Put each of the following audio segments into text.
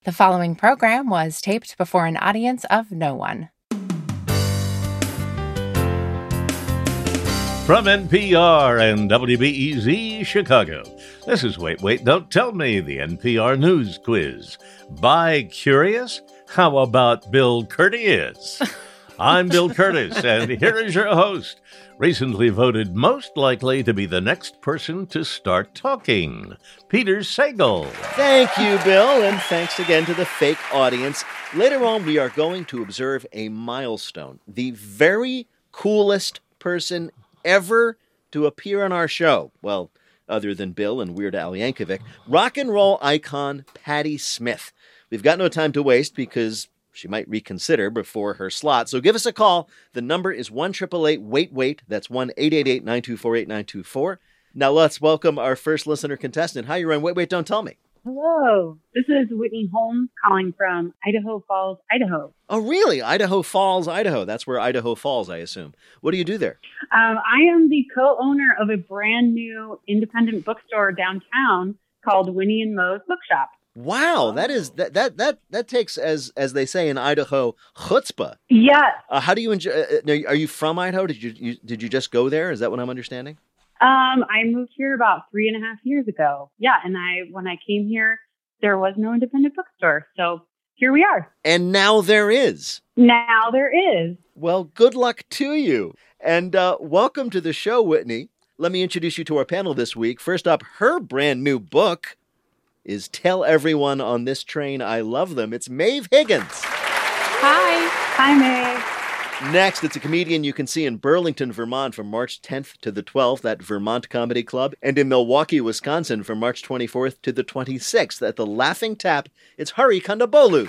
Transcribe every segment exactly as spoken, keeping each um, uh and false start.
The following program was taped before an audience of no one. From N P R and W B E Z Chicago, this is Wait, Wait, Don't Tell Me, the N P R News Quiz. Bi-curious? How about Bill Curtis? I'm Bill Curtis, and here is your host, recently voted most likely to be the next person to start talking, Peter Sagal. Thank you, Bill, and thanks again to the fake audience. Later on, we are going to observe a milestone. The very coolest person ever to appear on our show. Well, other than Bill and Weird Al Yankovic, rock and roll icon Patti Smith. We've got no time to waste because she might reconsider before her slot. So give us a call. The number is one eight eight eight wait wait. That's one eight eight eight nine two four eight nine two four. Now let's welcome our first listener contestant. Hi, you're on Wait, Wait, Don't Tell Me. Hello. This is Whitney Holmes calling from Idaho Falls, Idaho. Oh, really? Idaho Falls, Idaho. That's where Idaho Falls, I assume. What do you do there? Um, I am the co-owner of a brand new independent bookstore downtown called Winnie and Mo's Bookshop. Wow, that is that that that that takes, as as they say in Idaho, chutzpah. Yes. Uh, how do you enjoy? Uh, are you from Idaho? Did you, you did you just go there? Is that what I'm understanding? Um, I moved here about three and a half years ago. Yeah, and I when I came here, there was no independent bookstore, so here we are. And now there is. Now there is. Well, good luck to you, and uh, welcome to the show, Whitney. Let me introduce you to our panel this week. First up, her brand new book is Tell Everyone on This Train I Love Them. It's Maeve Higgins. Hi. Hi, May. Next, it's a comedian you can see in Burlington, Vermont from March tenth to the twelfth at Vermont Comedy Club, and in Milwaukee, Wisconsin from March twenty-fourth to the twenty-sixth at the Laughing Tap. It's Hari Kondabolu.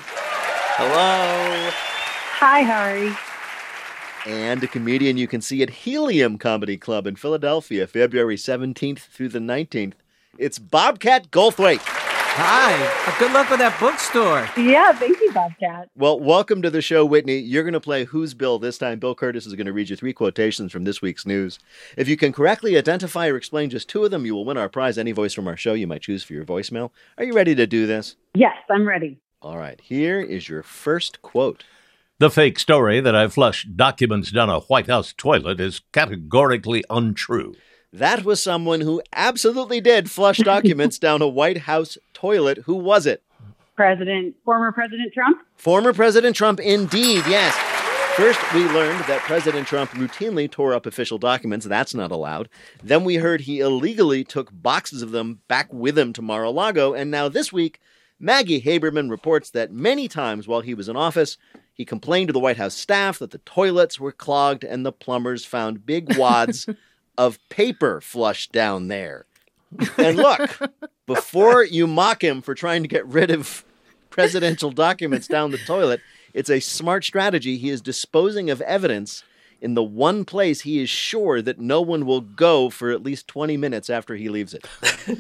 Hello. Hi, Hari. And a comedian you can see at Helium Comedy Club in Philadelphia, February seventeenth through the nineteenth. It's Bobcat Goldthwait. Hi. Good luck with that bookstore. Yeah, thank you, Bobcat. Well, welcome to the show, Whitney. You're going to play Who's Bill this time. Bill Curtis is going to read you three quotations from this week's news. If you can correctly identify or explain just two of them, you will win our prize. Any voice from our show you might choose for your voicemail. Are you ready to do this? Yes, I'm ready. All right. Here is your first quote. The fake story that I flushed documents down a White House toilet is categorically untrue. That was someone who absolutely did flush documents down a White House toilet. Who was it? President, former President Trump? Former President Trump, indeed, yes. First, we learned that President Trump routinely tore up official documents. That's not allowed. Then we heard he illegally took boxes of them back with him to Mar-a-Lago. And now this week, Maggie Haberman reports that many times while he was in office, he complained to the White House staff that the toilets were clogged and the plumbers found big wads of paper flushed down there. And look, before you mock him for trying to get rid of presidential documents down the toilet, it's a smart strategy. He is disposing of evidence in the one place he is sure that no one will go for at least twenty minutes after he leaves it.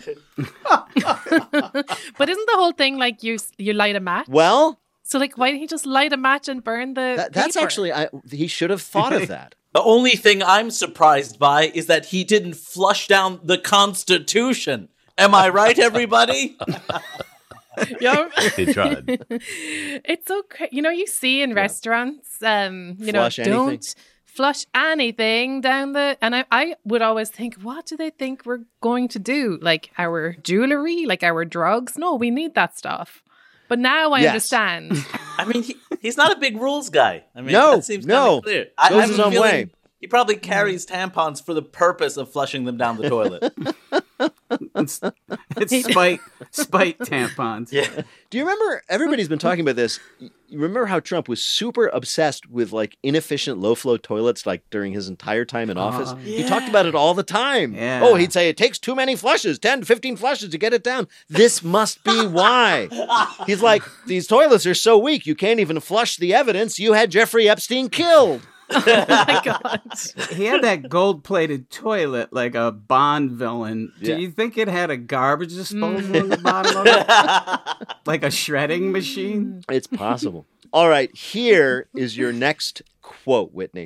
But isn't the whole thing like you you light a match? Well, so like why didn't he just light a match and burn the that, that's paper? actually, I, he should have thought of that. The only thing I'm surprised by is that he didn't flush down the Constitution. Am I right, everybody? Yeah. He tried. It's so cra- you know, you see in yeah. restaurants, um, you flush know, anything. don't flush anything down the. And I, I would always think, what do they think we're going to do? Like our jewelry, like our drugs? No, we need that stuff. But now I yes. understand. I mean, he, he's not a big rules guy. I mean, no, that seems no. clear. Goes I, I have his a own feeling way. He probably carries tampons for the purpose of flushing them down the toilet. it's it's spite, spite tampons. Yeah. Do you remember, everybody's been talking about this, you remember how Trump was super obsessed with like inefficient low-flow toilets like during his entire time in office? Uh, He yeah. talked about it all the time. Yeah. Oh, he'd say it takes too many flushes, ten to fifteen flushes to get it down. This must be why. He's like, these toilets are so weak, you can't even flush the evidence you had Jeffrey Epstein killed. Oh my God. He had that gold-plated toilet like a Bond villain. Do Yeah. you think it had a garbage disposal at the bottom of it? Like a shredding machine? It's possible. All right, here is your next quote, Whitney.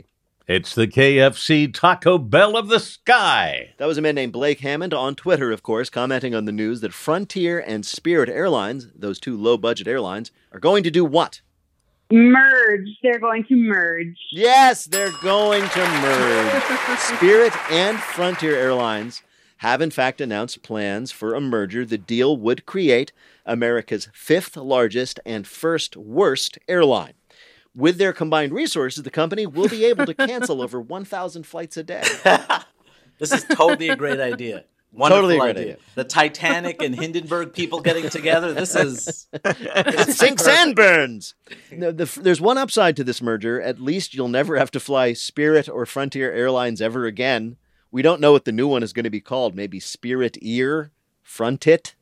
It's the K F C Taco Bell of the sky. That was a man named Blake Hammond on Twitter, of course, commenting on the news that Frontier and Spirit Airlines, those two low-budget airlines, are going to do what? Merge. They're going to merge. Yes, they're going to merge. Spirit and Frontier Airlines have, in fact, announced plans for a merger. The deal would create America's fifth largest and first worst airline. With their combined resources, the company will be able to cancel over one thousand flights a day. This is totally a great idea. Wonderful Totally a great idea. idea. The Titanic and Hindenburg people getting together. This is It sinks and burns. No, the, there's one upside to this merger. At least you'll never have to fly Spirit or Frontier Airlines ever again. We don't know what the new one is going to be called. Maybe Spirit Ear? Frontit?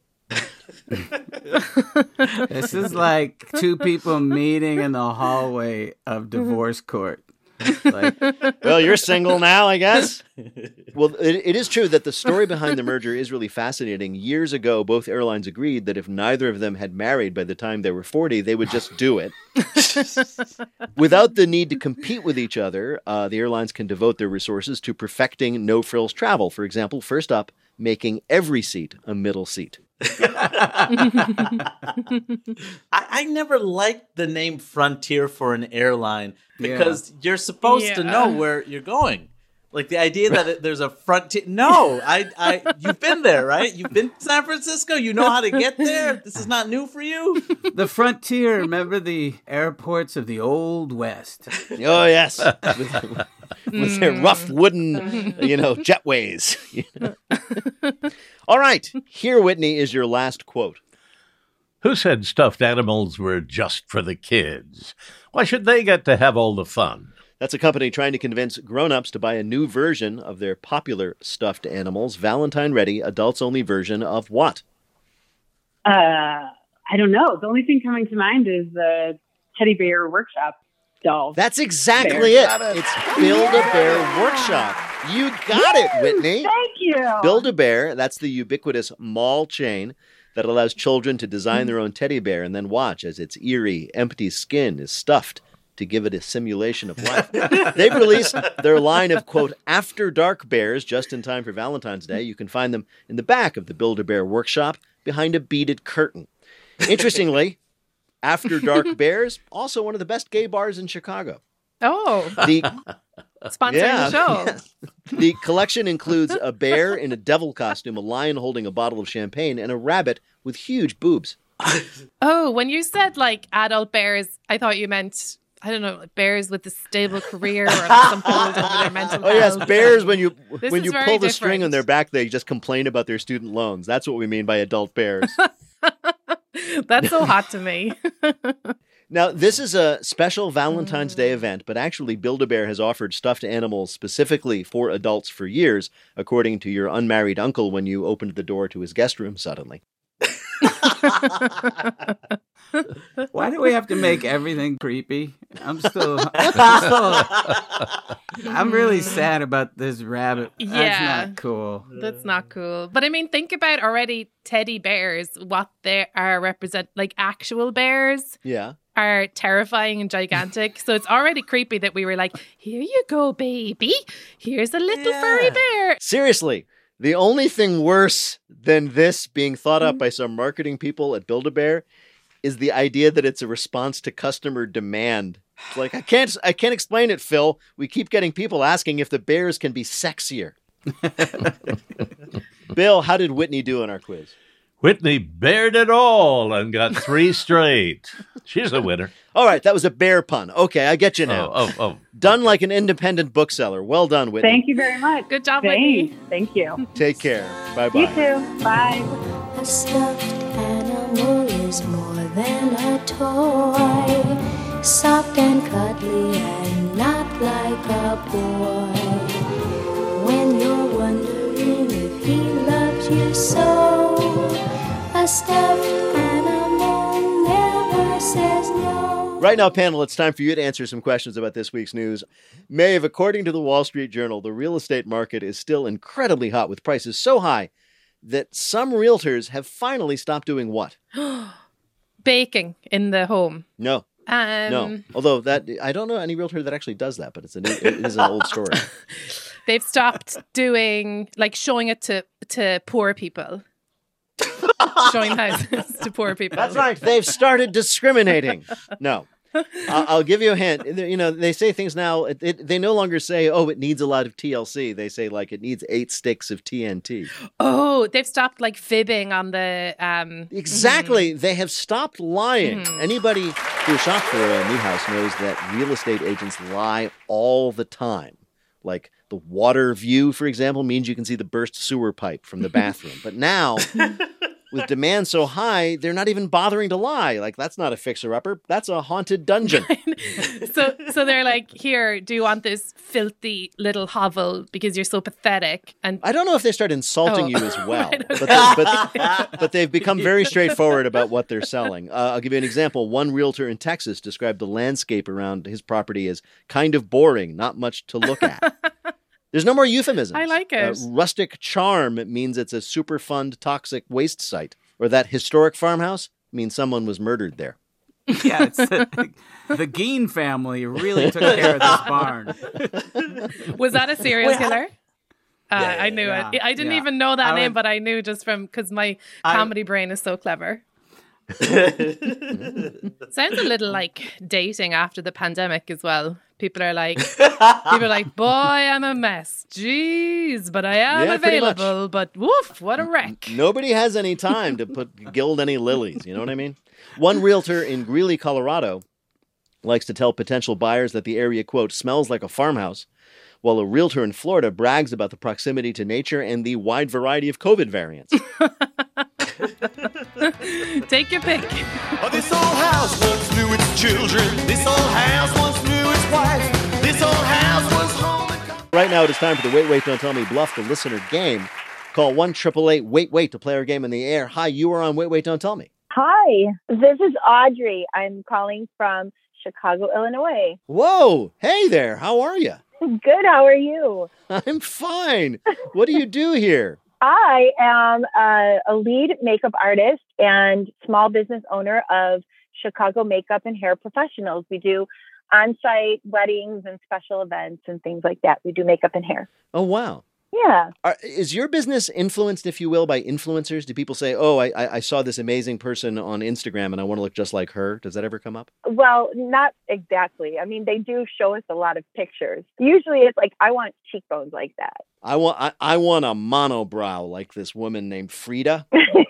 This is like two people meeting in the hallway of divorce court. Like, Well, you're single now, I guess. Well, it, it is true that the story behind the merger is really fascinating. Years ago, both airlines agreed that if neither of them had married by the time they were forty, they would just do it. Without the need to compete with each other, uh, the airlines can devote their resources to perfecting no-frills travel. For example, first up, making every seat a middle seat. I, I never liked the name Frontier for an airline because you're supposed to Yeah. know where you're going. Like the idea that it, there's a frontier. No, I, I, you've been there, right? You've been to San Francisco. You know how to get there. This is not new for you. the frontier, remember the airports of the Old West? Oh, yes. With, with their rough wooden, you know, jetways. All right. Here, Whitney, is your last quote. Who said stuffed animals were just for the kids? Why should they get to have all the fun? That's a company trying to convince grown-ups to buy a new version of their popular stuffed animals. Valentine-ready, adults-only version of what? Uh, I don't know. The only thing coming to mind is the Teddy Bear Workshop doll. That's exactly it. It's Build-A-Bear Workshop. You got it, Whitney. Thank you. Build-A-Bear, that's the ubiquitous mall chain that allows children to design their own teddy bear and then watch as its eerie, empty skin is stuffed to give it a simulation of life. They've released their line of, quote, After Dark bears just in time for Valentine's Day. You can find them in the back of the Build-A-Bear Workshop behind a beaded curtain. Interestingly, After Dark Bears, also one of the best gay bars in Chicago. Oh, The, sponsoring yeah, the show. yeah. The collection includes a bear in a devil costume, a lion holding a bottle of champagne, and a rabbit with huge boobs. Oh, when you said like adult bears, I thought you meant, I don't know, like bears with a stable career or some hold over their mental Oh yes, health. bears when you This when is you very pull the string different. on their back, they just complain about their student loans. That's what we mean by adult bears. That's so hot to me. Now, this is a special Valentine's Day event, but actually Build-A-Bear has offered stuffed animals specifically for adults for years, according to your unmarried uncle when you opened the door to his guest room suddenly. Why do we have to make everything creepy? I'm still, I'm, still, I'm really sad about this rabbit. Yeah. That's not cool. That's not cool. But I mean, think about already teddy bears, what they are represent, like actual bears Yeah. are terrifying and gigantic. So it's already creepy that we were like, here you go, baby. Here's a little Yeah. furry bear. Seriously, the only thing worse than this being thought up by some marketing people at Build-A-Bear is the idea that it's a response to customer demand. It's like, I can't I can't explain it, Phil. We keep getting people asking if the bears can be sexier. Bill, how did Whitney do on our quiz? Whitney bared it all and got three straight. She's a winner. All right, that was a bear pun. Okay, I get you now. Oh, oh, oh. Done like an independent bookseller. Well done, Whitney. Thank you very much. Good job, Thanks. Whitney. Thank you. Take care. Bye-bye. You too. Bye. A stuffed animal is more than a toy, soft and cuddly and not like a boy. When you're wondering if he loves you so, a stuffed animal never says no. Right now, panel, it's time for you to answer some questions about this week's news. Maeve, according to the Wall Street Journal, the real estate market is still incredibly hot with prices so high that some realtors have finally stopped doing what? Baking in the home. No. Um, No, although that I don't know any realtor that actually does that, but it's a new, it is an old story. They've stopped doing like showing it to to poor people. Showing houses to poor people. That's right. They've started discriminating. No. I'll, I'll give you a hint. You know, they say things now. It, it, they no longer say, "Oh, it needs a lot of T L C." They say, like, it needs eight sticks of T N T. Oh, they've stopped like fibbing on the. Um, Exactly. Mm-hmm. They have stopped lying. Mm-hmm. Anybody who shopped for a new house knows that real estate agents lie all the time. Like the water view, for example, means you can see the burst sewer pipe from the bathroom. But now, with demand so high, they're not even bothering to lie. Like, that's not a fixer-upper. That's a haunted dungeon. so so they're like, here, do you want this filthy little hovel because you're so pathetic? And I don't know if they start insulting Oh. you as well. Right, but, okay. they, but, but they've become very straightforward about what they're selling. Uh, I'll give you an example. One realtor in Texas described the landscape around his property as kind of boring, not much to look at. There's no more euphemisms. I like it. Uh, rustic charm means it's a Superfund toxic waste site. Or that historic farmhouse means someone was murdered there. Yeah, it's the, the Gein family really took care of this barn. Was that a serial Wait, killer? Uh, Yeah, yeah, I knew yeah, it. I didn't yeah. even know that I name, would- but I knew just from because my I- comedy brain is so clever. Sounds a little like dating after the pandemic as well. People are like, people are like, boy, I'm a mess. Jeez, but I am Yeah, pretty much. available. But woof, what a wreck. Nobody has any time to put gild any lilies. You know what I mean? One realtor in Greeley, Colorado, likes to tell potential buyers that the area, quote, smells like a farmhouse, while a realtor in Florida brags about the proximity to nature and the wide variety of COVID variants. Take your pick. Oh, this old house once knew its children. This old house once knew its wife. This old house was home. And... Right now, it is time for the Wait, Wait, Don't Tell Me Bluff the Listener game. Call one eight eight eight wait wait to play our game in the air. Hi, you are on Wait, Wait, Don't Tell Me. Hi, this is Audrey. I'm calling from Chicago, Illinois. Whoa. Hey there. How are you? Good, how are you? I'm fine. What do you do here? I am a, a lead makeup artist and small business owner of Chicago Makeup and Hair Professionals. We do on-site weddings and special events and things like that. We do makeup and hair. Oh, wow. Yeah. Are, is your business influenced, if you will, by influencers? Do people say, oh, I, I I saw this amazing person on Instagram and I want to look just like her? Does that ever come up? Well, not exactly. I mean, they do show us a lot of pictures. Usually it's like, I want cheekbones like that. I want I, I want a monobrow like this woman named Frida.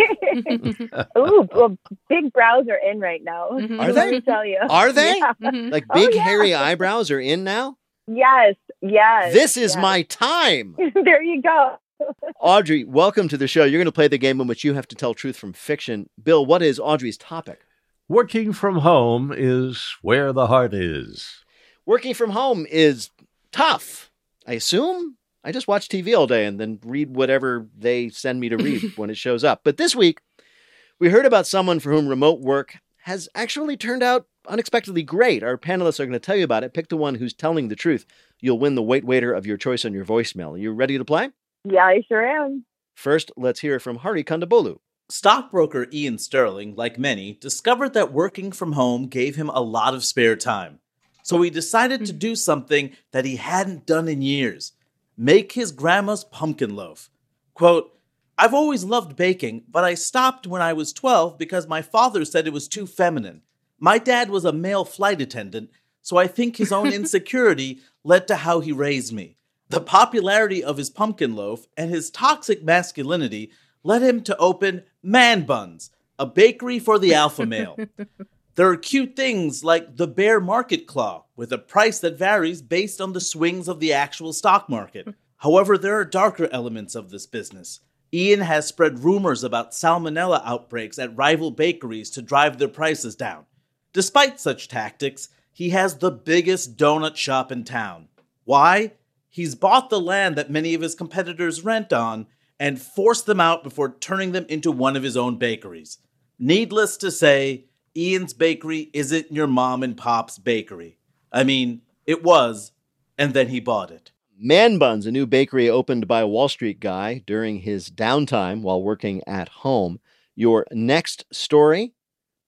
Ooh, well, big brows are in right now. Mhm. Are Let they? me tell you. Are they? Yeah. Mhm. Like Oh, big yeah. hairy eyebrows are in now? Yes, yes. This is yes. my time. There you go. Audrey, welcome to the show. You're going to play the game in which you have to tell truth from fiction. Bill, what is Audrey's topic? Working from home is where the heart is. Working from home is tough, I assume. I just watch T V all day and then read whatever they send me to read when it shows up. But this week, we heard about someone for whom remote work has actually turned out unexpectedly great. Our panelists are going to tell you about it. Pick the one who's telling the truth. You'll win the wait waiter of your choice on your voicemail. Are you ready to play? Yeah, I sure am. First, let's hear from Hari Kondabolu. Stockbroker Ian Sterling, like many, discovered that working from home gave him a lot of spare time. So he decided to do something that he hadn't done in years. Make his grandma's pumpkin loaf. Quote, I've always loved baking, but I stopped when I was twelve because my father said it was too feminine. My dad was a male flight attendant, so I think his own insecurity led to how he raised me. The popularity of his pumpkin loaf and his toxic masculinity led him to open Man Buns, a bakery for the alpha male. There are cute things like the Bear Market Claw, with a price that varies based on the swings of the actual stock market. However, there are darker elements of this business. Ian has spread rumors about salmonella outbreaks at rival bakeries to drive their prices down. Despite such tactics, he has the biggest donut shop in town. Why? He's bought the land that many of his competitors rent on and forced them out before turning them into one of his own bakeries. Needless to say, Ian's bakery isn't your mom and pop's bakery. I mean, it was, and then he bought it. Man Buns, a new bakery opened by a Wall Street guy during his downtime while working at home. Your next story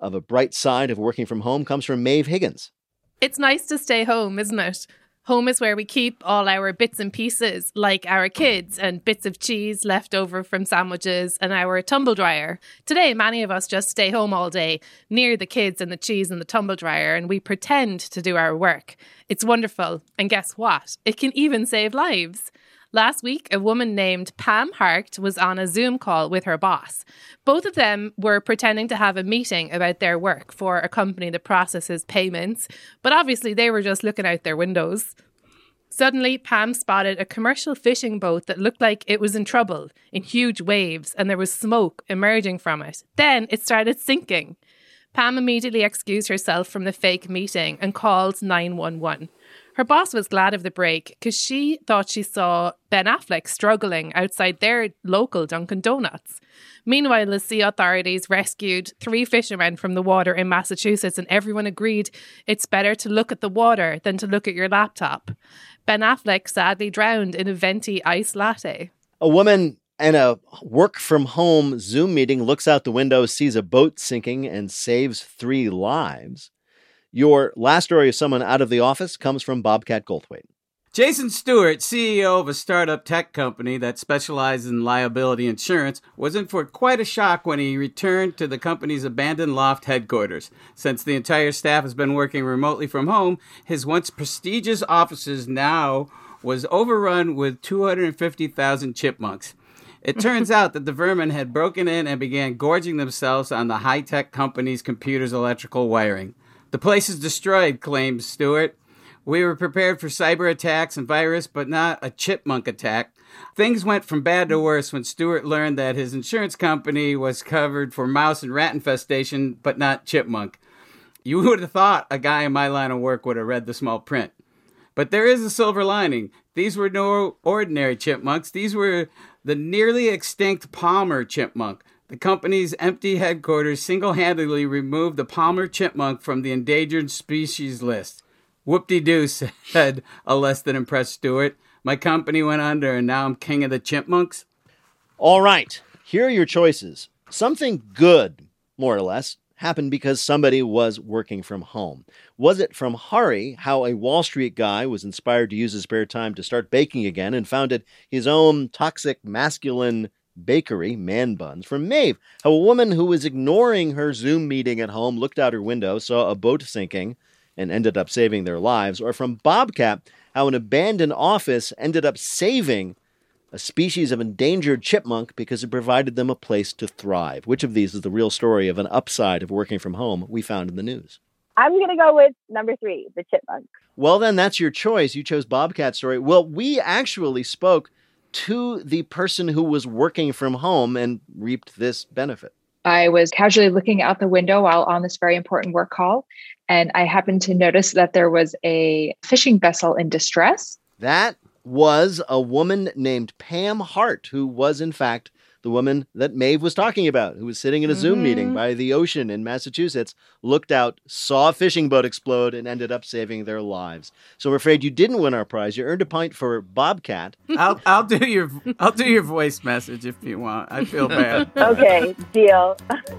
of a bright side of working from home comes from Maeve Higgins. It's nice to stay home, isn't it? Home is where we keep all our bits and pieces, like our kids and bits of cheese left over from sandwiches and our tumble dryer. Today, many of us just stay home all day, near the kids and the cheese and the tumble dryer, and we pretend to do our work. It's wonderful. And guess what? It can even save lives. Last week, a woman named Pam Hart was on a Zoom call with her boss. Both of them were pretending to have a meeting about their work for a company that processes payments, but obviously they were just looking out their windows. Suddenly, Pam spotted a commercial fishing boat that looked like it was in trouble, in huge waves, and there was smoke emerging from it. Then it started sinking. Pam immediately excused herself from the fake meeting and called nine one one. Her boss was glad of the break because she thought she saw Ben Affleck struggling outside their local Dunkin' Donuts. Meanwhile, the sea authorities rescued three fishermen from the water in Massachusetts, and everyone agreed it's better to look at the water than to look at your laptop. Ben Affleck sadly drowned in a venti iced latte. A woman in a work-from-home Zoom meeting looks out the window, sees a boat sinking, and saves three lives. Your last story of someone out of the office comes from Bobcat Goldthwait. Jason Stewart, C E O of a startup tech company that specializes in liability insurance, was in for quite a shock when he returned to the company's abandoned loft headquarters. Since the entire staff has been working remotely from home, his once prestigious offices now was overrun with two hundred fifty thousand chipmunks. It turns out that the vermin had broken in and began gorging themselves on the high-tech company's computer's electrical wiring. The place is destroyed, claims Stewart. We were prepared for cyber attacks and virus, but not a chipmunk attack. Things went from bad to worse when Stewart learned that his insurance company was covered for mouse and rat infestation, but not chipmunk. You would have thought a guy in my line of work would have read the small print. But there is a silver lining. These were no ordinary chipmunks. These were the nearly extinct Palmer chipmunk. The company's empty headquarters single-handedly removed the Palmer chipmunk from the endangered species list. Whoop-de-doo, said a less than impressed Stewart. My company went under and now I'm king of the chipmunks. All right, here are your choices. Something good, more or less, happened because somebody was working from home. Was it from Hari, how a Wall Street guy was inspired to use his spare time to start baking again and founded his own toxic masculine bakery, Man Buns? From Maeve, how a woman who was ignoring her Zoom meeting at home looked out her window, saw a boat sinking, and ended up saving their lives. Or from Bobcat, how an abandoned office ended up saving a species of endangered chipmunk because it provided them a place to thrive. Which of these is the real story of an upside of working from home we found in the news? I'm going to go with number three, the chipmunk. Well, then that's your choice. You chose Bobcat's story. Well, we actually spoke to the person who was working from home and reaped this benefit. I was casually looking out the window while on this very important work call, and I happened to notice that there was a fishing vessel in distress. That was a woman named Pam Hart, who was, in fact, the woman that Maeve was talking about, who was sitting in a Zoom mm-hmm. meeting by the ocean in Massachusetts, looked out, saw a fishing boat explode, and ended up saving their lives. So I'm afraid you didn't win our prize. You earned a point for Bobcat. I'll I'll do your I'll do your voice message if you want. I feel bad. Okay, deal.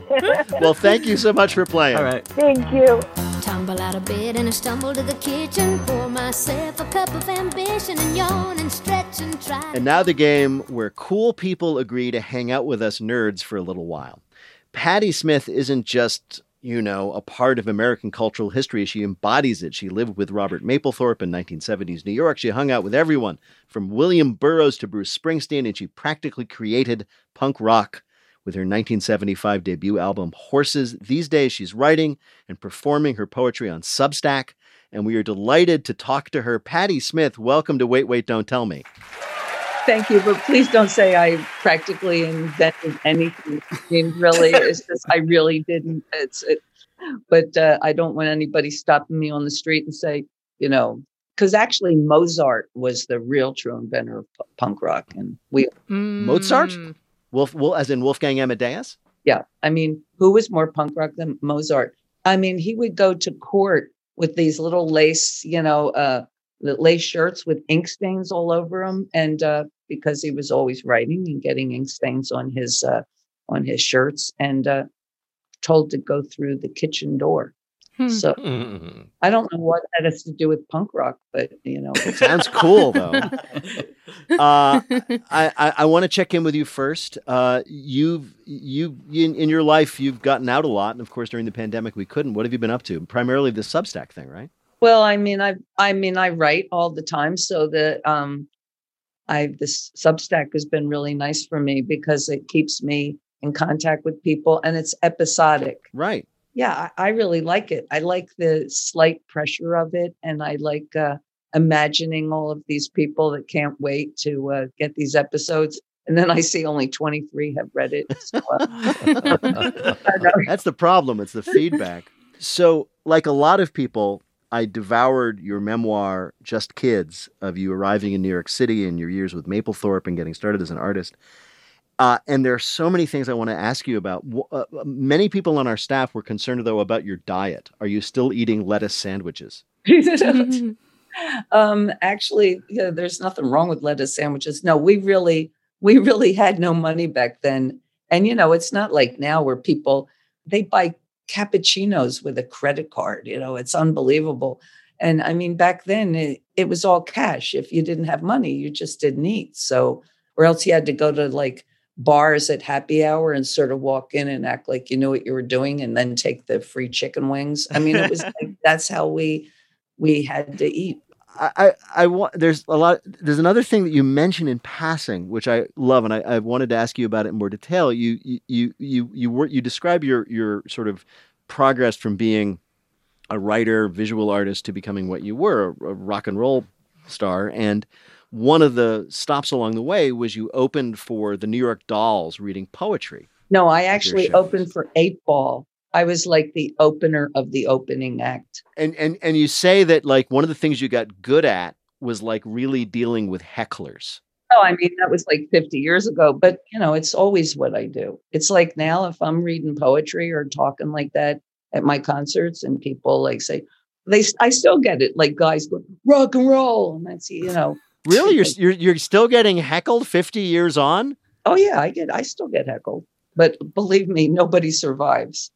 Well, thank you so much for playing. All right. Thank you. Tumble out of bed and I stumble to the kitchen, pour myself a cup of ambition and yawn and stretch and try. And now the game where cool people agree to hang out with us nerds for a little while. Patti Smith isn't just, you know, a part of American cultural history. She embodies it. She lived with Robert Mapplethorpe in nineteen seventies New York. She hung out with everyone from William Burroughs to Bruce Springsteen, and she practically created punk rock with her nineteen seventy-five debut album, Horses. These days, she's writing and performing her poetry on Substack, and we are delighted to talk to her. Patti Smith, welcome to Wait, Wait, Don't Tell Me. Thank you, but please don't say I practically invented anything. I mean, really, it's just, I really didn't. It's, it, but uh, I don't want anybody stopping me on the street and say, you know, because actually Mozart was the real true inventor of p- punk rock, and we mm. Mozart. Wolf, well, as in Wolfgang Amadeus? Yeah. I mean, who was more punk rock than Mozart? I mean, he would go to court with these little lace, you know, uh, lace shirts with ink stains all over them. And uh, because he was always writing and getting ink stains on his uh, on his shirts. And uh, told to go through the kitchen door. Hmm. So Hmm. I don't know what that has to do with punk rock, but you know, It sounds cool though. Uh, I, I, I want to check in with you first. Uh, you've you in, in your life you've gotten out a lot, and of course during the pandemic we couldn't. What have you been up to? Primarily the Substack thing, right? well, I mean, I I mean, I write all the time, so that um, I this Substack has been really nice for me because it keeps me in contact with people, and it's episodic. Right. Yeah, I, I really like it. I like the slight pressure of it, and I like uh, imagining all of these people that can't wait to uh, get these episodes. And then I see only twenty-three have read it. So, uh, That's the problem. It's the feedback. So, like a lot of people, I devoured your memoir, Just Kids, of you arriving in New York City and your years with Mapplethorpe and getting started as an artist. Uh, and there are so many things I want to ask you about. Uh, many people on our staff were concerned, though, about your diet. Are you still eating lettuce sandwiches? um, actually, yeah, there's nothing wrong with lettuce sandwiches. No, we really, we really had no money back then. And, you know, it's not like now where people, they buy cappuccinos with a credit card. You know, it's unbelievable. And I mean, back then it, it was all cash. If you didn't have money, you just didn't eat. So, or else you had to go to like bars at happy hour and sort of walk in and act like you knew what you were doing and then take the free chicken wings. I mean, it was like, that's how we, we had to eat. I, I, I want, there's a lot, there's another thing that you mentioned in passing, which I love. And I, I wanted to ask you about it in more detail. You, you, you, you, you were, you describe your, your sort of progress from being a writer, visual artist to becoming what you were, a, a rock and roll star. And one of the stops along the way was you opened for the New York Dolls reading poetry. No, I actually opened for Eight Ball. I was like the opener of the opening act. And and and you say that like one of the things you got good at was like really dealing with hecklers. Oh, I mean, that was like fifty years ago, but you know, it's always what I do. It's like now if I'm reading poetry or talking like that at my concerts and people like say, they, I still get it. Like guys go, rock and roll. And that's, you know. Really? You're, you're, you're still getting heckled fifty years on? Oh yeah, I get, I still get heckled. But believe me, nobody survives.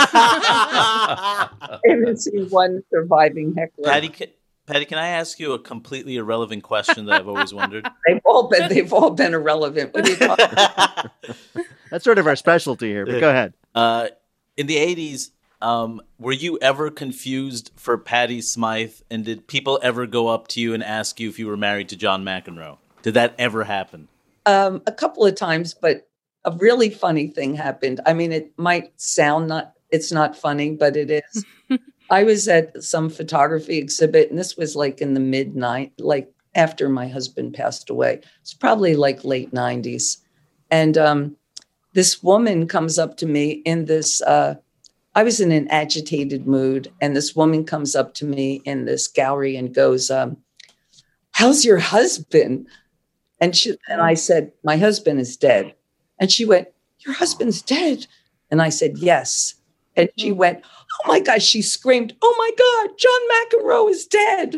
I haven't seen one surviving heckler. Patty, can, Patty, can I ask you a completely irrelevant question that I've always wondered? They've all been, they've all been irrelevant. What are you talking about? That's sort of our specialty here, but go ahead. Uh, in the eighties, um, were you ever confused for Patty Smyth? And did people ever go up to you and ask you if you were married to John McEnroe? Did that ever happen? Um, a couple of times, but a really funny thing happened. I mean, it might sound not, it's not funny, but it is. I was at some photography exhibit, and this was like in the mid night, like after my husband passed away. It's probably like late nineties. And um, this woman comes up to me in this, uh, I was in an agitated mood. And this woman comes up to me in this gallery and goes, um, how's your husband? And she, and I said, my husband is dead. And she went, your husband's dead. And I said, yes. And she went, oh my gosh, she screamed, oh my God, John McEnroe is dead.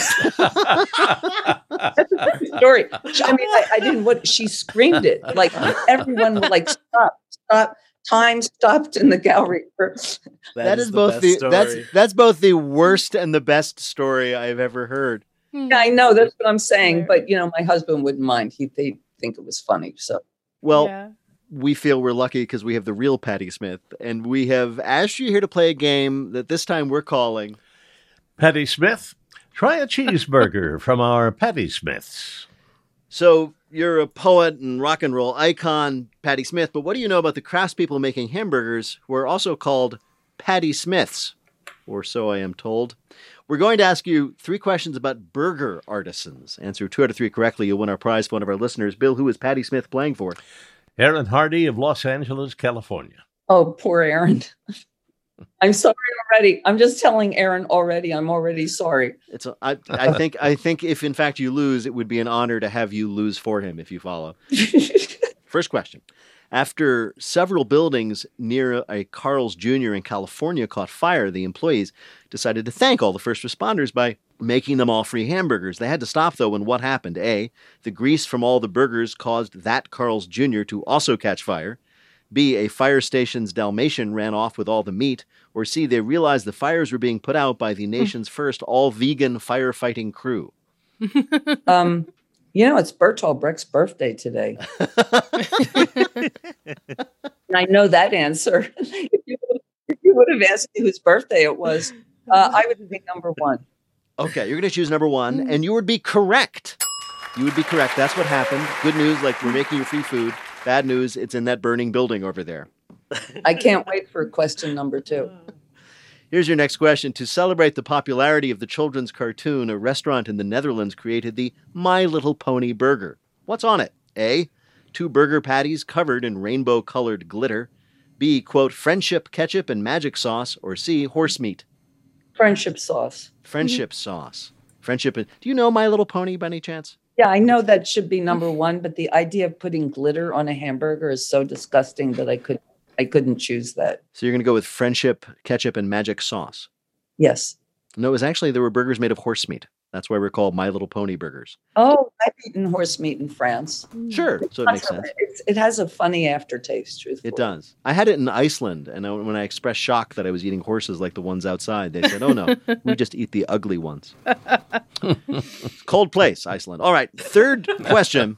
That's a good story. I mean, I, I didn't, what, she screamed it. Like everyone would like, stop, stop. Time stopped in the gallery. For, that, that is, is the both the, story. that's, that's both the worst and the best story I've ever heard. Yeah, I know, that's what I'm saying. But, you know, my husband wouldn't mind. He'd, he'd think it was funny, so. Well, Yeah. we feel we're lucky because we have the real Patty Smith, and we have asked you here to play a game that this time we're calling Patty Smith, try a cheeseburger from our Patty Smiths. So you're a poet and rock and roll icon, Patty Smith, but what do you know about the craftspeople making hamburgers who are also called Patty Smiths? Or so I am told. We're going to ask you three questions about burger artisans. Answer two out of three correctly, you'll win our prize for one of our listeners. Bill, who is Patty Smith playing for? Aaron Hardy of Los Angeles, California. Oh, poor Aaron. I'm sorry already. I'm just telling Aaron already. I'm already sorry. It's a, I, I think I think if in fact you lose, it would be an honor to have you lose for him if you follow. First question. After several buildings near a Carl's Junior in California caught fire, the employees decided to thank all the first responders by making them all free hamburgers. They had to stop, though, when what happened? A, the grease from all the burgers caused that Carl's Junior to also catch fire. B, a fire station's Dalmatian ran off with all the meat. Or C, they realized the fires were being put out by the nation's first all-vegan firefighting crew. Um, you know, it's Bertolt Brecht's birthday today. And I know that answer. If you, if you would have asked me whose birthday it was, uh, I would think number one. Okay, you're going to choose number one, and you would be correct. You would be correct. That's what happened. Good news, like we're making you free food. Bad news, it's in that burning building over there. I can't wait for question number two. Here's your next question. To celebrate the popularity of the children's cartoon, a restaurant in the Netherlands created the My Little Pony burger. What's on it? A, two burger patties covered in rainbow-colored glitter. B, quote, friendship ketchup and magic sauce. Or C, horse meat. Friendship sauce. Friendship mm-hmm. sauce. Friendship. And, do you know My Little Pony by any chance? Yeah, I know that should be number one, but the idea of putting glitter on a hamburger is so disgusting that I could I couldn't choose that. So you're going to go with friendship ketchup and magic sauce. Yes. No, it was actually there were burgers made of horse meat. That's why we're called My Little Pony burgers. Oh, I've eaten horse meat in France. Sure, so it makes sense. It's, it has a funny aftertaste, truthfully. It does. I had it in Iceland, and I, when I expressed shock that I was eating horses like the ones outside, they said, oh no, we just eat the ugly ones. Cold place, Iceland. All right, third question.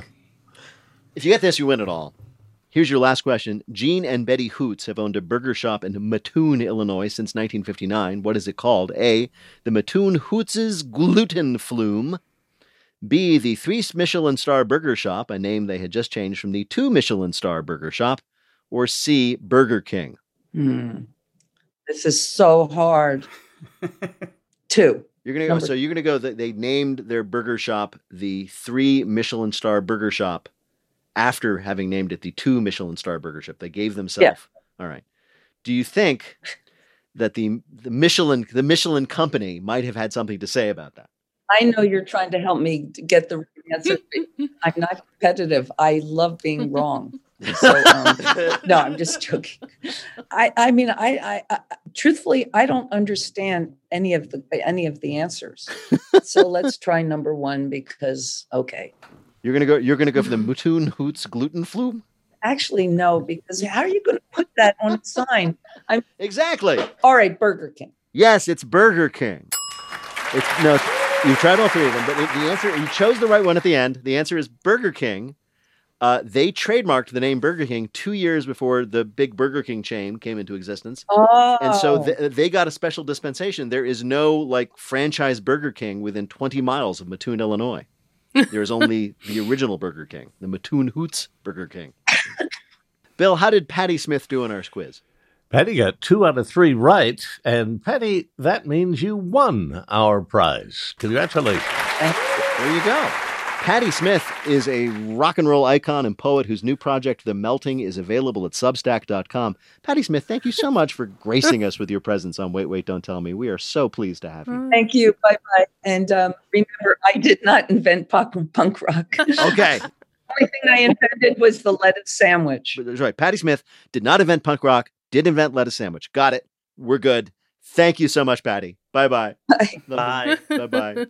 If you get this, you win it all. Here's your last question. Gene and Betty Hoots have owned a burger shop in Mattoon, Illinois since nineteen fifty-nine. What is it called? A, the Mattoon Hoots' Gluten Flume. B, the three Michelin Star Burger Shop, a name they had just changed from the two Michelin Star Burger Shop. Or C, Burger King. Hmm. This is so hard. Two. You're gonna go. Number so you're gonna go. They named their burger shop the three Michelin Star Burger Shop after having named it the two Michelin Star Burger Shop. They gave themselves. Yeah. All right. Do you think that the the Michelin the Michelin company might have had something to say about that? I know you're trying to help me get the answer. I'm not competitive. I love being wrong. So, um, no, I'm just joking. I, I mean, I, I, I, truthfully, I don't understand any of the any of the answers. So let's try number one because okay. You're gonna go. You're gonna go for the Mattoon Hoots Gluten Flume. Actually, no, because how are you going to put that on a sign? I'm exactly. All right, Burger King. Yes, it's Burger King. It's no. You tried all three of them, but the answer you chose the right one at the end. The answer is Burger King. Uh, they trademarked the name Burger King two years before the big Burger King chain came into existence. Oh. And so th- they got a special dispensation. There is no like franchise Burger King within twenty miles of Mattoon, Illinois. There's only the original Burger King, the Mattoon Hoots Burger King. Bill, how did Patty Smith do in our quiz? Patty got two out of three right. And Patty, that means you won our prize. Congratulations. There you go. Patty Smith is a rock and roll icon and poet whose new project, The Melting, is available at substack dot com. Patty Smith, thank you so much for gracing us with your presence on Wait, Wait, Don't Tell Me. We are so pleased to have you. Thank you. Bye-bye. And um, remember, I did not invent punk, punk rock. Okay. The only thing I invented was the lettuce sandwich. That's right. Patty Smith did not invent punk rock, did invent lettuce sandwich. Got it. We're good. Thank you so much, Patty. Bye-bye. Bye. Bye. Bye-bye.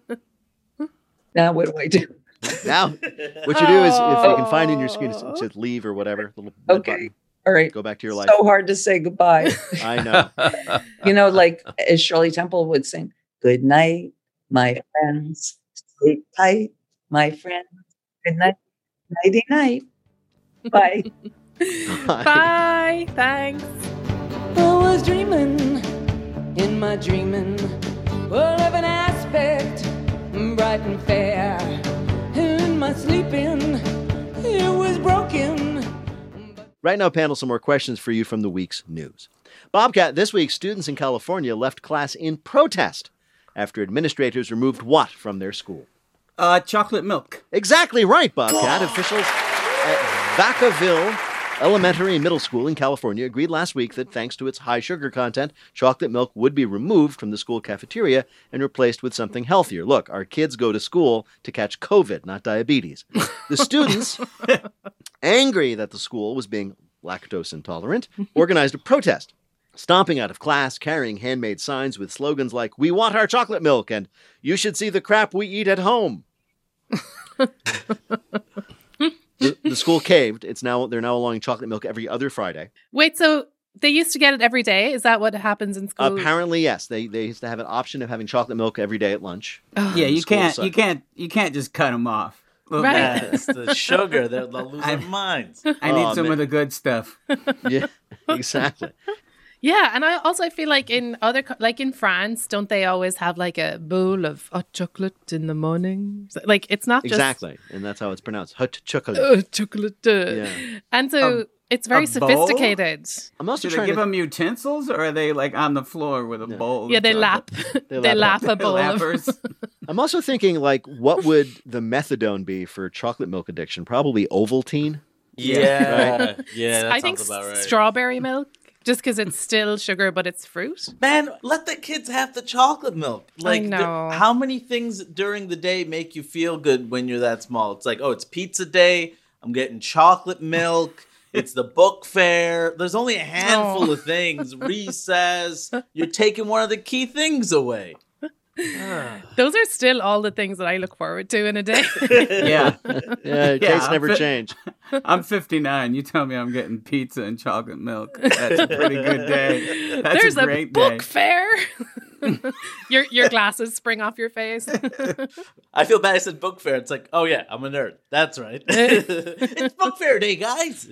Now what do I do? Now, what you do is, if you can find in your screen, it says leave or whatever. Little okay. Button. All right. Go back to your life. So hard to say goodbye. I know. You know, like as Shirley Temple would sing, good night, my friends. Sleep tight, my friends. Good night. Nighty night. Bye. Bye. Bye. Thanks. I was dreaming in my dreaming world of an aspect bright and fair. In my sleeping, it was broken. Right now, panel, some more questions for you from the week's news. Bobcat, this week, students in California left class in protest after administrators removed what from their school? Uh, chocolate milk. Exactly right, Bobcat. Officials at Vacaville Elementary and Middle School in California agreed last week that thanks to its high sugar content, chocolate milk would be removed from the school cafeteria and replaced with something healthier. Look, our kids go to school to catch COVID, not diabetes. The students, angry that the school was being lactose intolerant, organized a protest, stomping out of class, carrying handmade signs with slogans like, "We want our chocolate milk," and "You should see the crap we eat at home." the, the school caved. It's now they're now allowing chocolate milk every other Friday. Wait, so they used to get it every day? Is that what happens in school? Apparently, yes. They they used to have an option of having chocolate milk every day at lunch. Yeah, you can't, you can't, you can't just cut them off. Right. Yeah, it's the sugar. They'll, they'll lose their minds. I need Oh, some man. of the good stuff. Yeah, exactly. Yeah, and I also feel like in other, co- like in France, don't they always have like a bowl of hot chocolate in the morning? So, like it's not just Exactly, and that's how it's pronounced. Hot chocolate. uh, chocolate. uh. Yeah. And so A- it's very a bowl? sophisticated. I'm also Do they trying give to. them utensils, or are they like on the floor with a bowl? of Yeah, they chocolate? lap. They They, lap lap a bowl of. Lappers. I'm also thinking, like, what would the methadone be for chocolate milk addiction? Probably Ovaltine. Yeah, yeah, that I sounds think about right. strawberry milk, just because it's still sugar, but it's fruit. Man, let the kids have the chocolate milk. Like, I there- know. how many things during the day make you feel good when you're that small? It's like, oh, it's pizza day. I'm getting chocolate milk. It's the book fair. There's only a handful Oh. of things. Recess. You're taking one of the key things away. Those are still all the things that I look forward to in a day. Yeah. Yeah, Yeah, tastes I'm never fit- change. I'm fifty-nine. You tell me I'm getting pizza and chocolate milk. That's a pretty good day. That's There's a a, great book day. fair. your your glasses spring off your face. I feel bad I said book fair. It's like, oh yeah, I'm a nerd. That's right. It's book fair day, guys.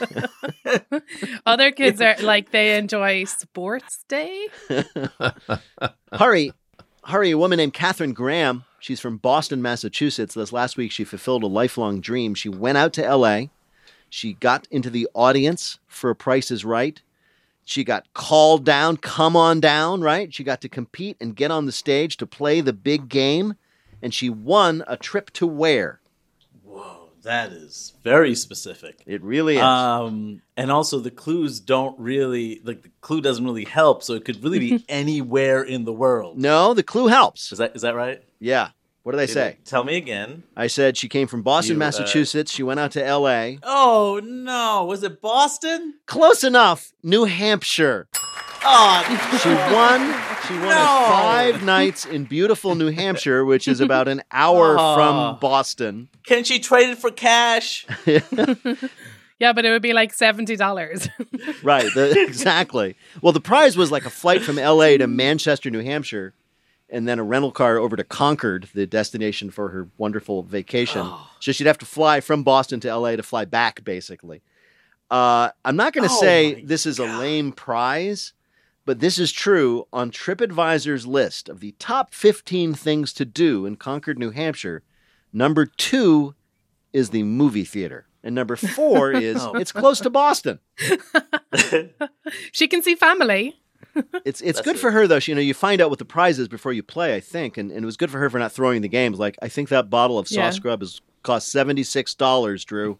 Other kids are like they enjoy sports day. Hurry, hurry, a woman named Catherine Graham. She's from Boston, Massachusetts. This last week, she fulfilled a lifelong dream. She went out to L A. She got into the audience for Price is Right. She got called down, come on down, right? She got to compete and get on the stage to play the big game. And she won a trip to where? That is very specific. It really is. Um, and also the clues don't really, like the clue doesn't really help. So it could really be anywhere in the world. No, the clue helps. Is that is that right? Yeah. What did I say? Tell me again. I said she came from Boston, You, uh, Massachusetts. She went out to L A. Oh no! Was it Boston? Close enough. New Hampshire. Oh, She won. She won No. a five nights in beautiful New Hampshire, which is about an hour Oh. from Boston. Can she trade it for cash? Yeah, but it would be like seventy dollars. Right. the- exactly. Well, the prize was like a flight from L A to Manchester, New Hampshire, and then a rental car over to Concord, the destination for her wonderful vacation. So she'd have to fly from Boston to L A to fly back, basically. Uh, I'm not going to Oh say my this is a lame prize, but this is true. On TripAdvisor's list of the top fifteen things to do in Concord, New Hampshire, number two is the movie theater. And number four is Oh. it's close to Boston. She can see family. It's it's That's good it. for her though. She, you know, you find out what the prize is before you play, I think, and, and it was good for her for not throwing the games. Like I think that bottle of Yeah. sauce scrub is cost seventy six dollars, Drew.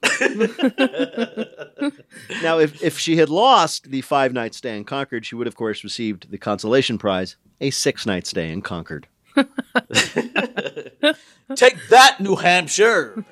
Now, if if she had lost the five night stay in Concord, she would of course received the consolation prize, a six night stay in Concord. Take that, New Hampshire.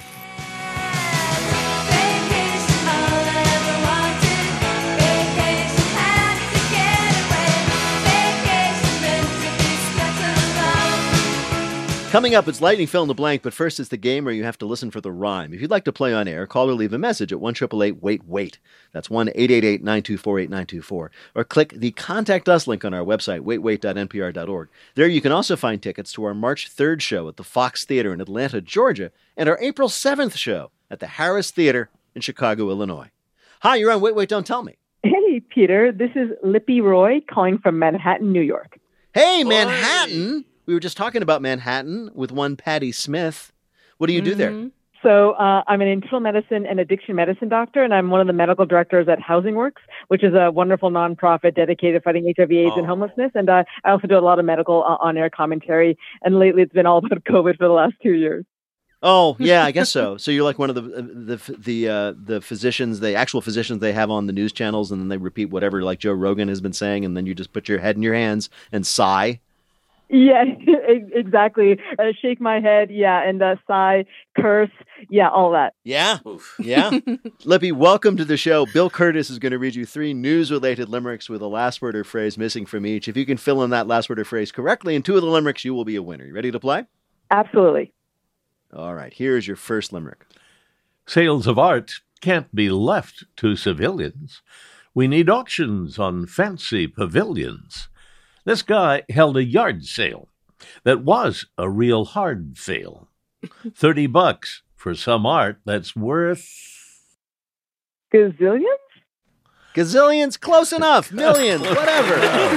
Coming up, it's Lightning Fill in the Blank, but first it's the game where you have to listen for the rhyme. If you'd like to play on air, call or leave a message at one eight eight eight wait wait. That's one eight eight eight nine two four eight nine two four. Or click the Contact Us link on our website, wait wait dot n p r dot org. There you can also find tickets to our March third show at the Fox Theater in Atlanta, Georgia, and our April seventh show at the Harris Theater in Chicago, Illinois. Hi, you're on Wait, Wait, Don't Tell Me. Hey, Peter. This is Lippy Roy calling from Manhattan, New York. Hey, Manhattan! We were just talking about Manhattan with one Patty Smith. What do you do there? So uh, I'm an internal medicine and addiction medicine doctor, and I'm one of the medical directors at Housing Works, which is a wonderful nonprofit dedicated to fighting H I V AIDS and homelessness. And uh, I also do a lot of medical uh, on-air commentary. And lately it's been all about COVID for the last two years. Oh, yeah, I guess so. So you're like one of the the the uh, the physicians, the actual physicians they have on the news channels, and then they repeat whatever like Joe Rogan has been saying, and then you just put your head in your hands and sigh. Yeah, exactly. Uh, shake my head. Yeah. And uh, sigh, curse. Yeah, all that. Yeah. Yeah. Lippy, welcome to the show. Bill Curtis is going to read you three news-related limericks with a last word or phrase missing from each. If you can fill in that last word or phrase correctly in two of the limericks, you will be a winner. You ready to play? Absolutely. All right. Here's your first limerick. Sales of art can't be left to civilians. We need auctions on fancy pavilions. This guy held a yard sale that was a real hard fail. Thirty bucks for some art that's worth... Gazillions? Gazillions, close enough. Millions, whatever.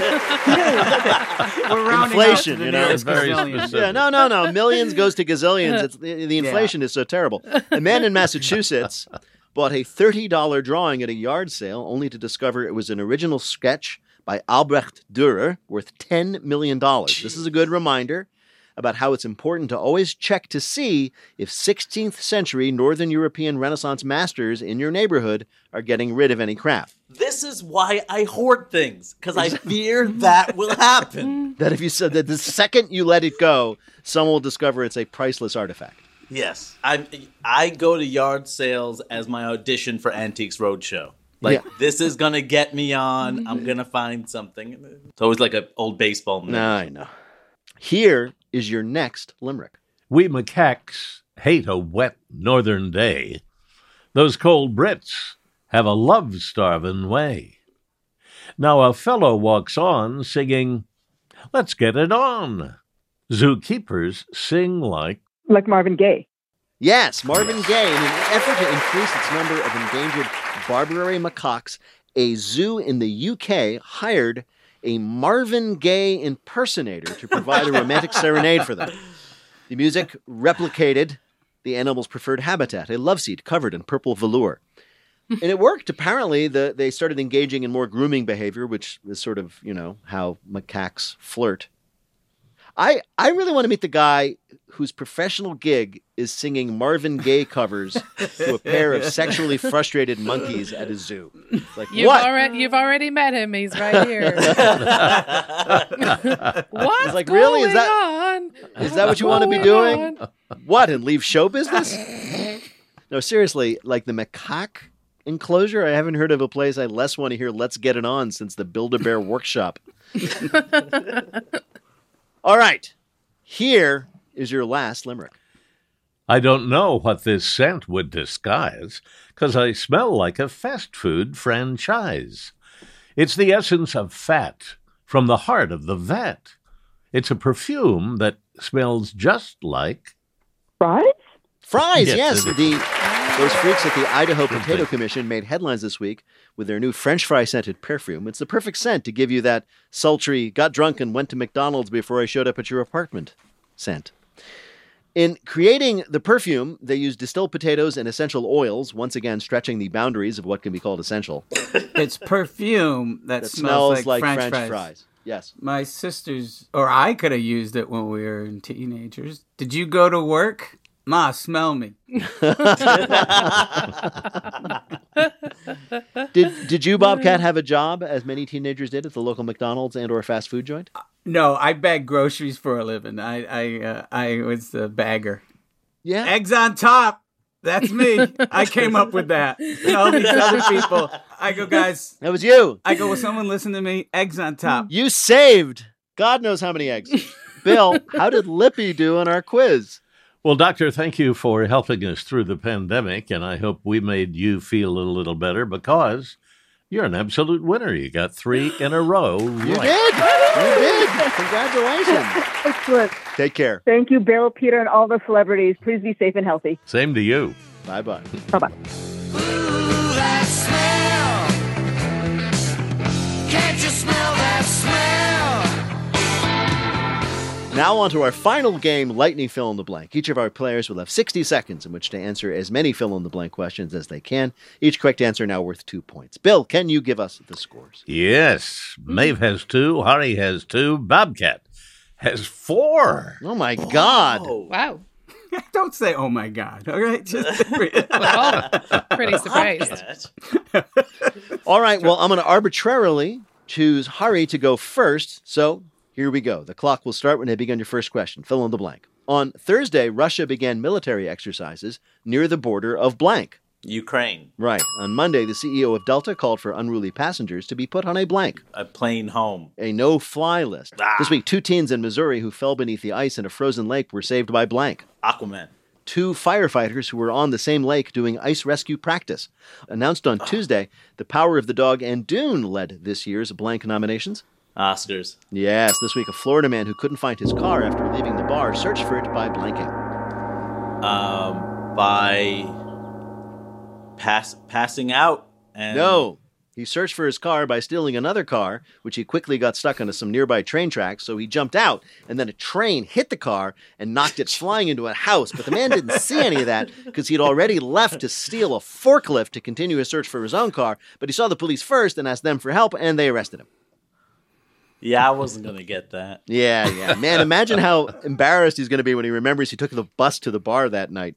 We're rounding Inflation, out to the you know. nearest gazillion. Yeah, no, no, no. Millions goes to gazillions. It's, the, the inflation is so terrible. A man in Massachusetts bought a thirty dollars drawing at a yard sale only to discover it was an original sketch by Albrecht Dürer worth ten million dollars. This is a good reminder about how it's important to always check to see if sixteenth century Northern European Renaissance masters in your neighborhood are getting rid of any crap. This is why I hoard things, because I fear that will happen. That if you said that the second you let it go, someone will discover it's a priceless artifact. Yes. I I go to yard sales as my audition for Antiques Roadshow. Like, Yeah. this is going to get me on. I'm going to find something. It's always like an old baseball movie. No, I know. Here is your next limerick. We macaques hate a wet northern day. Those cold Brits have a love-starving way. Now a fellow walks on singing, "Let's get it on." Zookeepers sing like... Like Marvin Gaye. Yes, Marvin Gaye. In an effort to increase its number of endangered Barbary macaques, a zoo in the U K hired a Marvin Gaye impersonator to provide a romantic serenade for them. The music replicated the animal's preferred habitat, a love seat covered in purple velour. And it worked. Apparently, the, they started engaging in more grooming behavior, which is sort of, you know, how macaques flirt. I, I really want to meet the guy whose professional gig is singing Marvin Gaye covers to a pair of sexually frustrated monkeys at a zoo. Like, You've what? already you've already met him. He's right here. What's It's like, going really? Is that- on? Is that what you want to be Going doing? on? What, and leave show business? No, seriously, like the macaque enclosure, I haven't heard of a place I less want to hear "Let's Get It On" since the Build-A-Bear workshop. All right, here is your last limerick. I don't know what this scent would disguise, 'cause I smell like a fast food franchise. It's the essence of fat from the heart of the vat. It's a perfume that smells just like... Fries? Fries, Yes, yes. it is. The Those freaks at the Idaho Potato Commission made headlines this week with their new French fry-scented perfume. It's the perfect scent to give you that sultry, got drunk and went to McDonald's before I showed up at your apartment scent. In creating the perfume, they used distilled potatoes and essential oils, once again stretching the boundaries of what can be called essential. It's perfume that, That smells, smells like French, French fries. fries. Yes. My sisters, or I could have used it when we were teenagers. Did you go to work? Ma, smell me. Did Did you, Bobcat, have a job, as many teenagers did, at the local McDonald's and or fast food joint? No, I bag groceries for a living. I I uh, I was the bagger. Yeah. Eggs on top. That's me. I came up with that. And all these other people. I go, guys. That was you. I go, will someone listen to me? Eggs on top. You saved God knows how many eggs. Bill, how did Lippy do on our quiz? Well, Doctor, thank you for helping us through the pandemic, and I hope we made you feel a little better because you're an absolute winner. You got three in a row. You right. did. You did. Congratulations. Excellent. Take care. Thank you, Bill, Peter, and all the celebrities. Please be safe and healthy. Same to you. Bye-bye. Bye-bye. That smell. Can't you smell that smell? Now on to our final game, Lightning Fill in the Blank. Each of our players will have sixty seconds in which to answer as many fill in the blank questions as they can. Each correct answer now worth two points. Bill, can you give us the scores? Yes. Maeve has two. Harry has two. Bobcat has four. Oh, my God. Wow. Don't say, oh my God. All right. Just We're all pretty surprised. All right, well, I'm going to arbitrarily choose Hari to go first. So here we go. The clock will start when I begin your first question. Fill in the blank. On Thursday, Russia began military exercises near the border of blank. Ukraine. Right. On Monday, the C E O of Delta called for unruly passengers to be put on a blank. A plane home. A no-fly list. Ah. This week, two teens in Missouri who fell beneath the ice in a frozen lake were saved by blank. Aquaman. two firefighters who were on the same lake doing ice rescue practice. Announced on Tuesday, The Power of the Dog and Dune led this year's blank nominations. Oscars. Yes, this week a Florida man who couldn't find his car after leaving the bar searched for it by blanking. Um, by pass passing out. And No. He searched for his car by stealing another car, which he quickly got stuck onto some nearby train tracks, so he jumped out, and then a train hit the car and knocked it flying into a house. But the man didn't see any of that because he'd already left to steal a forklift to continue his search for his own car. But he saw the police first and asked them for help, and they arrested him. Yeah, I wasn't going to get that. Yeah, yeah. Man, imagine how embarrassed he's going to be when he remembers he took the bus to the bar that night.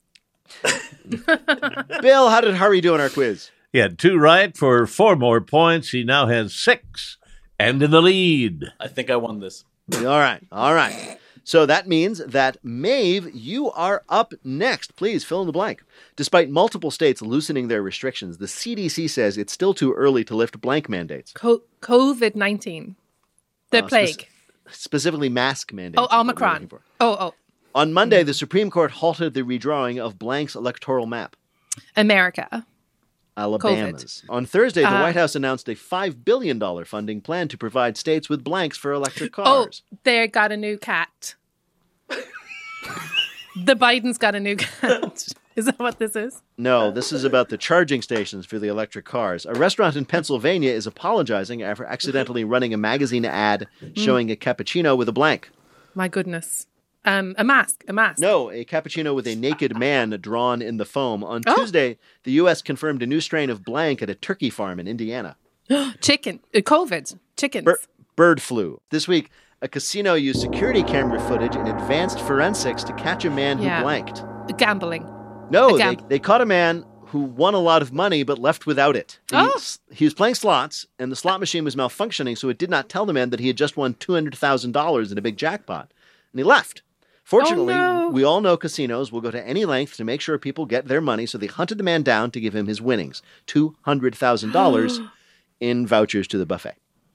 Bill, how did Hari do on our quiz? He had two right for four more points. He now has six and in the lead. I think I won this. All right, all right. So that means that, Maeve, you are up next. Please fill in the blank. Despite multiple states loosening their restrictions, the C D C says it's still too early to lift blank mandates. Co- COVID nineteen. The Uh, plague. spec- specifically mask mandates. Oh, is what we're Omicron. looking for. Oh, oh. On Monday, the Supreme Court halted the redrawing of blank's electoral map. America. Alabama's. On Thursday, the Uh, White House announced a five billion dollars funding plan to provide states with blanks for electric Oh, cars. they got a new cat. The Biden's got a new cat. Is that what this is? No, this is about the charging stations for the electric cars. A restaurant in Pennsylvania is apologizing after accidentally running a magazine ad showing a cappuccino with a blank. My goodness. Um, a mask. A mask. No, a cappuccino with a naked man drawn in the foam. On Oh. Tuesday, the U S confirmed a new strain of blank at a turkey farm in Indiana. Chicken. Uh, COVID. Chickens. Bir- bird flu. This week, a casino used security camera footage and advanced forensics to catch a man who Yeah. blanked. Gambling. No, A they, gam- they caught a man who won a lot of money but left without it. He, Oh. he was playing slots, and the slot machine was malfunctioning, so it did not tell the man that he had just won two hundred thousand dollars in a big jackpot. And he left. Fortunately, Oh, no. we all know casinos will go to any length to make sure people get their money, so they hunted the man down to give him his winnings, two hundred thousand dollars in vouchers to the buffet.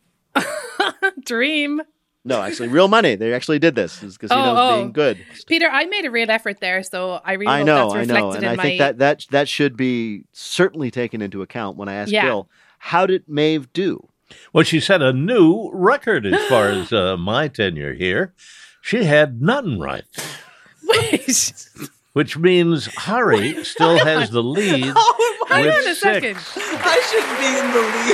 Dream. No, actually, real money. They actually did this. This casino's Oh, oh. being good. Peter, I made a real effort there, so I really I hope know, that's I reflected know, and in I my... think that, that that should be certainly taken into account when I ask Yeah. Bill, how did Maeve do? Well, she set a new record as far as uh, my tenure here. She had none right. Wait. Which means Hari still has the lead Oh, Hang with on a six. second. I shouldn't be in the lead.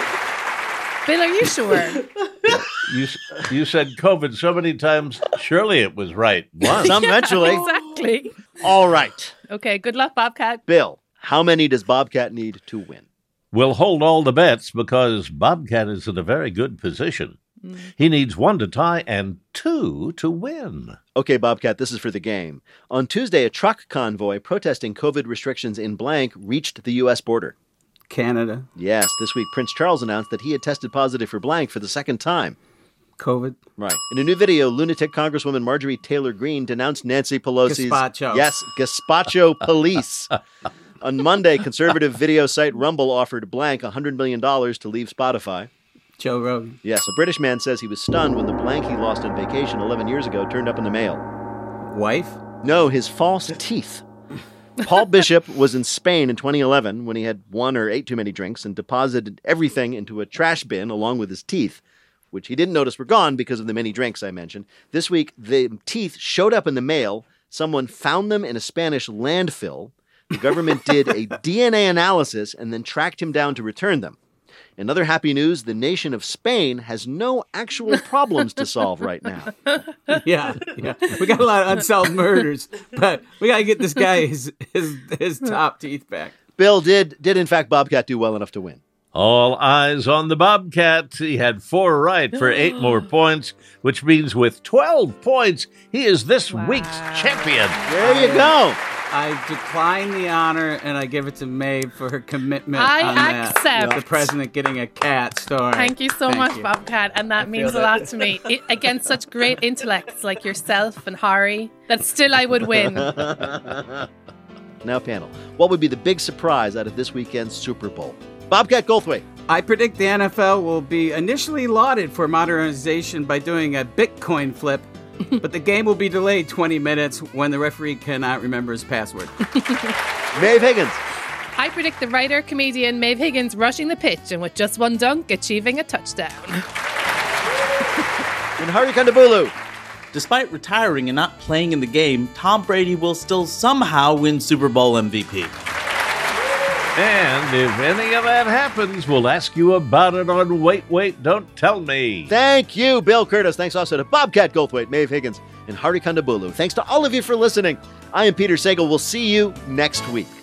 Bill, are you sure? You s- you said COVID so many times. Surely it was right once. Some eventually. Exactly. All right. Okay, good luck, Bobcat. Bill, how many does Bobcat need to win? We'll hold all the bets because Bobcat is in a very good position. He needs one to tie and two to win. Okay, Bobcat, this is for the game. On Tuesday, a truck convoy protesting COVID restrictions in blank reached the U S border. Canada. Yes, this week Prince Charles announced that he had tested positive for blank for the second time. COVID. Right. In a new video, lunatic Congresswoman Marjorie Taylor Greene denounced Nancy Pelosi's... Gazpacho. Yes, gazpacho police. On Monday, conservative video site Rumble offered blank one hundred million dollars to leave Spotify. Joe Rogan. Yes, a British man says he was stunned when the blank he lost on vacation eleven years ago turned up in the mail. Wife. No, his false teeth. Paul Bishop was in Spain in twenty eleven when he had one or ate too many drinks and deposited everything into a trash bin along with his teeth, which he didn't notice were gone because of the many drinks I mentioned. This week, the teeth showed up in the mail. Someone found them in a Spanish landfill. The government did a D N A analysis and then tracked him down to return them. In other happy news, the nation of Spain has no actual problems to solve right now. Yeah, yeah. We got a lot of unsolved murders, but we got to get this guy his, his his top teeth back. Bill, did did in fact Bobcat do well enough to win? All eyes on the Bobcat. He had four right for eight more points, which means with twelve points, he is this week's champion. There you go. I decline the honor and I give it to Maeve for her commitment I on that. accept. The president getting a cat story. Thank you so Thank much, you. Bobcat, and that I means feel a that. lot to me. It, against such great intellects like yourself and Hari, that still I would win. Now, panel, what would be the big surprise out of this weekend's Super Bowl? Bobcat Goldthwait. I predict the N F L will be initially lauded for modernization by doing a Bitcoin flip, But the game will be delayed twenty minutes when the referee cannot remember his password. Maeve Higgins. I predict the writer, comedian Maeve Higgins rushing the pitch and with just one dunk, achieving a touchdown. And Hari Kondabolu. Despite retiring and not playing in the game, Tom Brady will still somehow win Super Bowl M V P. And if any of that happens, we'll ask you about it on Wait, Wait, Don't Tell Me. Thank you, Bill Curtis. Thanks also to Bobcat Goldthwait, Maeve Higgins, and Hari Kondabolu. Thanks to all of you for listening. I am Peter Sagal. We'll see you next week.